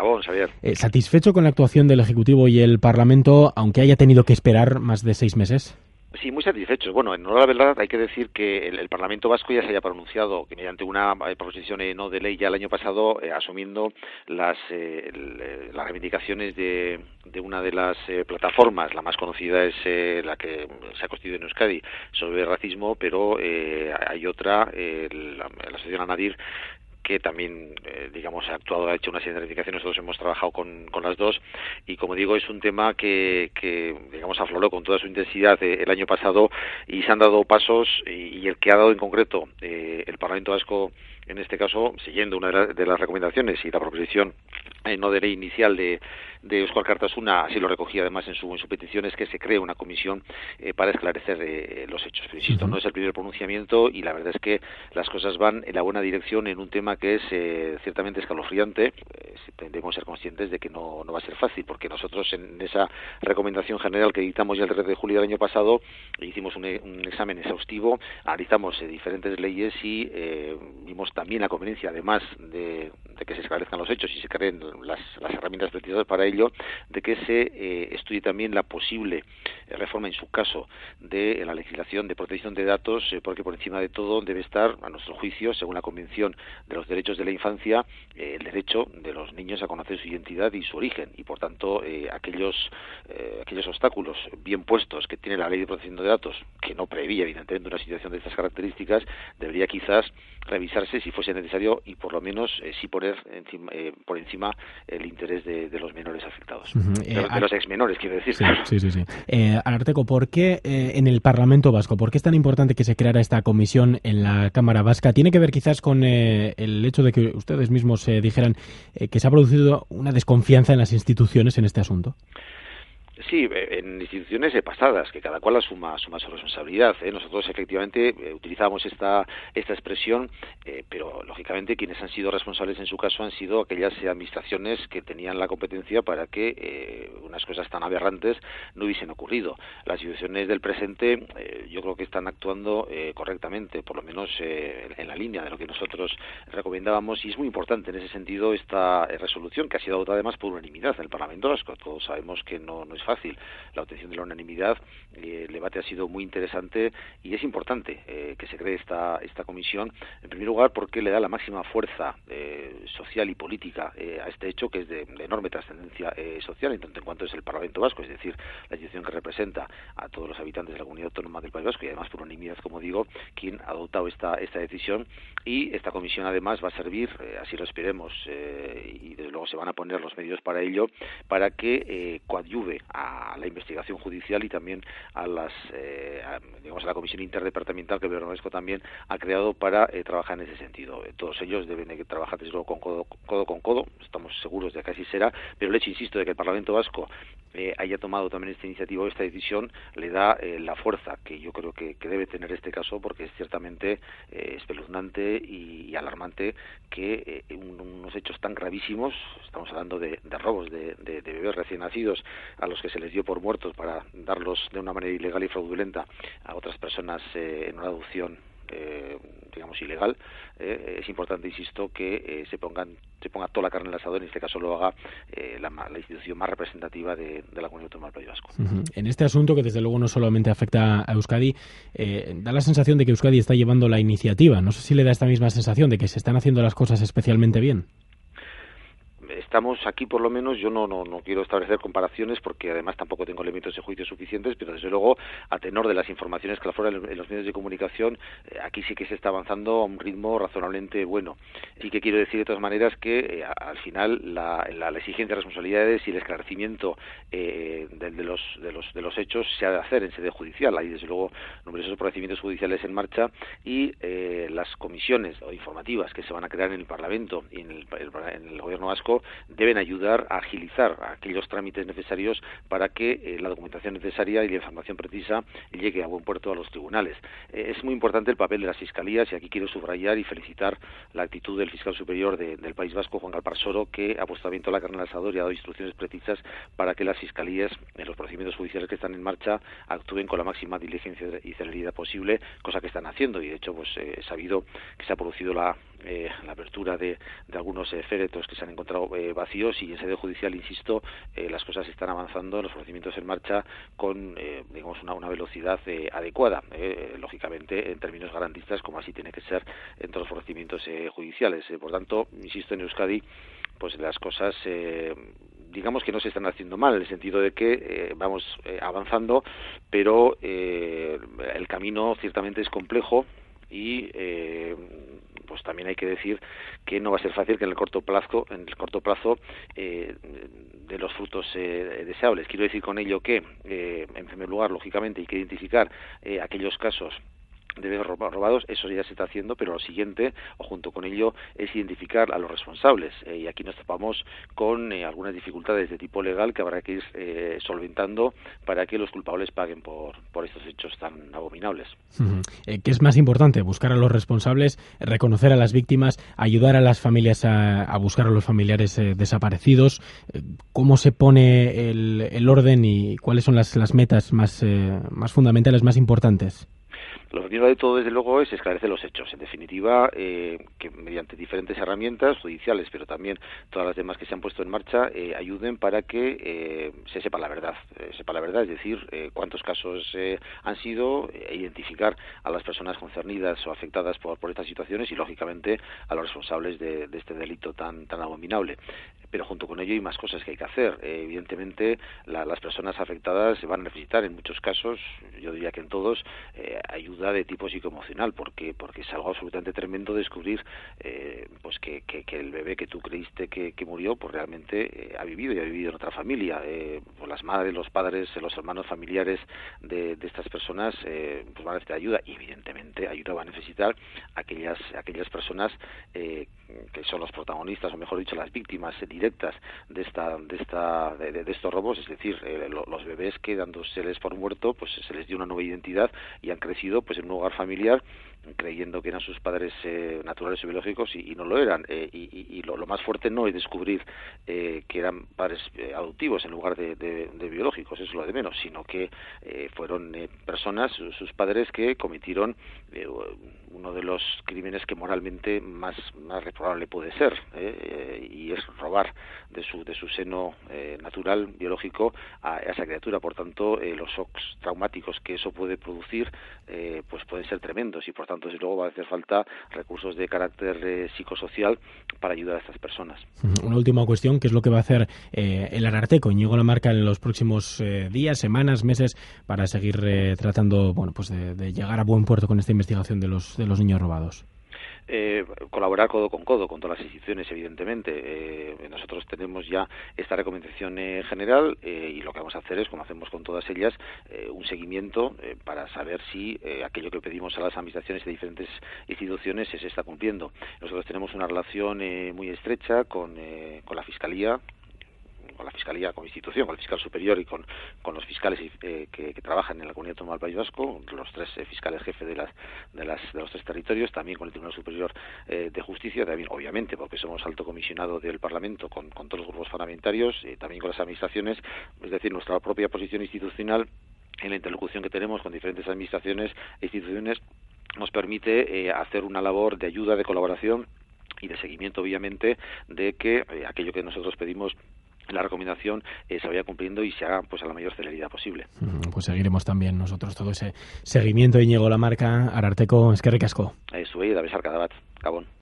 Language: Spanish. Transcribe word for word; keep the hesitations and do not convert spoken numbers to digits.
Gabón, Xavier. Eh, ¿Satisfecho con la actuación del Ejecutivo y el Parlamento, aunque haya tenido que esperar más de seis meses? Sí, muy satisfechos. Bueno, en honor a la verdad hay que decir que el, el Parlamento Vasco ya se haya pronunciado que mediante una eh, proposición eh, no de ley ya el año pasado, eh, asumiendo las eh, el, las reivindicaciones de, de una de las eh, plataformas, la más conocida es eh, la que se ha constituido en Euskadi sobre el racismo, pero eh, hay otra, eh, la, la asociación ANADIR, que también, eh, digamos, ha actuado, ha hecho una serie de reivindicaciones, nosotros hemos trabajado con, con las dos, y como digo, es un tema que, que digamos, afloró con toda su intensidad eh, el año pasado, y se han dado pasos, y, y el que ha dado en concreto eh, el Parlamento Vasco, en este caso, siguiendo una de, la, de las recomendaciones y la proposición eh, no de ley inicial de, de Eusko Alkartasuna, así lo recogía además en su, en su petición, es que se cree una comisión eh, para esclarecer eh, los hechos. Pero insisto, no es el primer pronunciamiento y la verdad es que las cosas van en la buena dirección en un tema que es eh, ciertamente escalofriante. Eh, debemos ser conscientes de que no, no va a ser fácil, porque nosotros en esa recomendación general que dictamos ya el tres de julio del año pasado hicimos un, un examen exhaustivo, analizamos eh, diferentes leyes y eh, vimos también la conveniencia, además de, de que se esclarezcan los hechos y se creen las, las herramientas precisas para ello, de que se eh, estudie también la posible eh, reforma, en su caso, de eh, la legislación de protección de datos, eh, porque por encima de todo debe estar, a nuestro juicio, según la Convención de los Derechos de la Infancia, eh, el derecho de los niños a conocer su identidad y su origen, y por tanto eh, aquellos eh, aquellos obstáculos bien puestos que tiene la Ley de Protección de Datos, que no prevía evidentemente una situación de estas características, debería quizás revisarse si fuese necesario y por lo menos eh, sí poner encima, eh, por encima el interés de, de los menores afectados, uh-huh. de, eh, de los exmenores, quiero decir. Sí, sí, sí. sí. Eh, Ararteko, ¿por qué eh, en el Parlamento Vasco, por qué es tan importante que se creara esta comisión en la Cámara Vasca? ¿Tiene que ver quizás con eh, el hecho de que ustedes mismos eh, dijeran eh, que se ha producido una desconfianza en las instituciones en este asunto? Sí, en instituciones pasadas, que cada cual asuma, asuma su responsabilidad. ¿eh? Nosotros efectivamente eh, utilizamos esta esta expresión, eh, pero lógicamente quienes han sido responsables en su caso han sido aquellas administraciones que tenían la competencia para que eh, unas cosas tan aberrantes no hubiesen ocurrido. Las instituciones del presente eh, yo creo que están actuando eh, correctamente, por lo menos eh, en la línea de lo que nosotros recomendábamos, y es muy importante en ese sentido esta eh, resolución, que ha sido adoptada además por unanimidad en el Parlamento Vasco. Todos sabemos que no, no es fácil la obtención de la unanimidad, eh, el debate ha sido muy interesante y es importante eh, que se cree esta esta comisión, en primer lugar porque le da la máxima fuerza eh, social y política eh, a este hecho, que es de, de enorme trascendencia eh, social, en tanto en cuanto es el Parlamento Vasco, es decir, la institución que representa a todos los habitantes de la Comunidad Autónoma del País Vasco, y además por unanimidad, como digo, quien ha adoptado esta esta decisión. Y esta comisión además va a servir, eh, así lo esperemos, eh, y desde luego se van a poner los medios para ello, para que eh, coadyuve a la investigación judicial y también a las eh, a, digamos a la comisión interdepartamental que el Gobierno Vasco también ha creado para eh, trabajar en ese sentido. Eh, todos ellos deben de trabajar desde luego con codo, codo con codo, estamos seguros de que así será, pero el hecho, insisto, de que el Parlamento Vasco eh, haya tomado también esta iniciativa o esta decisión le da eh, la fuerza que yo creo que, que debe tener este caso, porque es ciertamente eh, espeluznante y, y alarmante que eh, un, unos hechos tan gravísimos, estamos hablando de, de robos de, de, de bebés recién nacidos a los que se les dio por muertos para darlos de una manera ilegal y fraudulenta a otras personas eh, en una adopción eh, digamos ilegal, eh, es importante, insisto, que eh, se pongan se ponga toda la carne en el asador, en este caso lo haga eh, la, la institución más representativa de, de la Comunidad Autónoma del País Vasco. Uh-huh. En este asunto, que desde luego no solamente afecta a Euskadi, eh, da la sensación de que Euskadi está llevando la iniciativa. No sé si le da esta misma sensación de que se están haciendo las cosas especialmente bien. Estamos aquí, por lo menos, yo no, no no quiero establecer comparaciones porque además tampoco tengo elementos de juicio suficientes, pero desde luego, a tenor de las informaciones que afloran en los medios de comunicación, eh, aquí sí que se está avanzando a un ritmo razonablemente bueno. Sí que quiero decir de todas maneras que eh, al final la, la, la exigencia de responsabilidades y el esclarecimiento eh, de, de los de los de los hechos se ha de hacer en sede judicial. Hay desde luego numerosos procedimientos judiciales en marcha y eh, las comisiones o informativas que se van a crear en el Parlamento y en el, en el Gobierno vasco deben ayudar a agilizar aquellos trámites necesarios para que eh, la documentación necesaria y la información precisa llegue a buen puerto a los tribunales. Eh, es muy importante el papel de las fiscalías, y aquí quiero subrayar y felicitar la actitud del fiscal superior de, del País Vasco, Juan Galparsoro, que ha puesto también toda la carne al asador y ha dado instrucciones precisas para que las fiscalías en los procedimientos judiciales que están en marcha actúen con la máxima diligencia y celeridad posible, cosa que están haciendo, y de hecho pues eh, he sabido que se ha producido la eh, la apertura de, de algunos eh, féretros que se han encontrado eh, vacíos, y en sede judicial, insisto, eh, las cosas están avanzando, los procedimientos en marcha con, eh, digamos, una, una velocidad eh, adecuada, eh, lógicamente en términos garantistas, como así tiene que ser en todos los procedimientos eh, judiciales. Eh, por tanto, insisto, en Euskadi, pues las cosas eh, digamos que no se están haciendo mal, en el sentido de que eh, vamos eh, avanzando, pero eh, el camino ciertamente es complejo y eh, pues también hay que decir que no va a ser fácil que en el corto plazo, en el corto plazo eh, de los frutos eh, deseables. Quiero decir con ello que, eh, en primer lugar, lógicamente, hay que identificar eh, aquellos casos de bebés robados, eso ya se está haciendo, pero lo siguiente, o junto con ello, es identificar a los responsables, eh, y aquí nos topamos con eh, algunas dificultades de tipo legal que habrá que ir eh, solventando para que los culpables paguen por, por estos hechos tan abominables. Uh-huh. Eh, ¿Qué es más importante? ¿Buscar a los responsables, reconocer a las víctimas, ayudar a las familias a, a buscar a los familiares eh, desaparecidos? Eh, ¿Cómo se pone el, el orden y cuáles son las, las metas más, eh, más fundamentales, más importantes? Lo primero de todo, desde luego, es esclarecer los hechos. En definitiva, eh, que mediante diferentes herramientas judiciales, pero también todas las demás que se han puesto en marcha, eh, ayuden para que eh, se sepa la verdad. Eh, sepa la verdad, es decir, eh, cuántos casos eh, han sido, e identificar a las personas concernidas o afectadas por, por estas situaciones y, lógicamente, a los responsables de, de este delito tan, tan abominable. Pero junto con ello hay más cosas que hay que hacer. Eh, evidentemente, la, las personas afectadas se van a necesitar, en muchos casos, yo diría que en todos, eh, ayuda de tipo psicoemocional, porque porque es algo absolutamente tremendo descubrir eh, pues que, que, que el bebé que tú creíste que, que murió, pues realmente eh, ha vivido y ha vivido en otra familia. Eh, pues las madres, los padres, los hermanos familiares de, de estas personas eh, pues van a necesitar ayuda, y evidentemente ayuda va a necesitar aquellas aquellas personas eh, que son los protagonistas, o mejor dicho, las víctimas directas de esta de esta de, de estos robos, es decir, eh, lo, los bebés que, dándoseles por muerto, pues se les dio una nueva identidad y han crecido pues en un hogar familiar creyendo que eran sus padres eh, naturales o biológicos, y, y no lo eran, eh, y, y, y lo, lo más fuerte no es descubrir eh, que eran padres eh, adoptivos en lugar de, de, de biológicos, eso es lo de menos, sino que eh, fueron eh, personas, sus, sus padres, que cometieron eh, uno de los crímenes que moralmente más, más reprobable puede ser, eh, y es robar de su de su seno eh, natural, biológico, a, a esa criatura. Por tanto, eh, los shocks traumáticos que eso puede producir eh, pues pueden ser tremendos, y por tanto, desde luego, va a hacer falta recursos de carácter eh, psicosocial para ayudar a estas personas. Una última cuestión: ¿qué es lo que va a hacer eh, el Ararteko, Íñigo Lamarca, en los próximos eh, días, semanas, meses, para seguir eh, tratando, bueno, pues de, de llegar a buen puerto con esta investigación de los de los niños robados? Eh, colaborar codo con codo con todas las instituciones, evidentemente. Eh, nosotros tenemos ya esta recomendación eh, general, eh, y lo que vamos a hacer es, como hacemos con todas ellas, eh, un seguimiento eh, para saber si eh, aquello que pedimos a las administraciones de diferentes instituciones se está cumpliendo. Nosotros tenemos una relación eh, muy estrecha con, eh, con la Fiscalía, con la Fiscalía como institución, con el fiscal superior y con, con los fiscales eh, que, que trabajan en la Comunidad Autónoma del País Vasco, los tres eh, fiscales jefes de las, de las de los tres territorios, también con el Tribunal Superior eh, de Justicia, también obviamente porque somos alto comisionado del Parlamento, con, con todos los grupos parlamentarios, eh, también con las administraciones, es decir, nuestra propia posición institucional en la interlocución que tenemos con diferentes administraciones e instituciones nos permite eh, hacer una labor de ayuda, de colaboración y de seguimiento, obviamente, de que eh, aquello que nosotros pedimos, la recomendación, eh, se vaya cumpliendo y se haga pues a la mayor celeridad posible. Pues seguiremos también nosotros todo ese seguimiento. Íñigo Lamarca, Ararteko, eskerrik asko. Zuei, da besar cada bat, Gabón.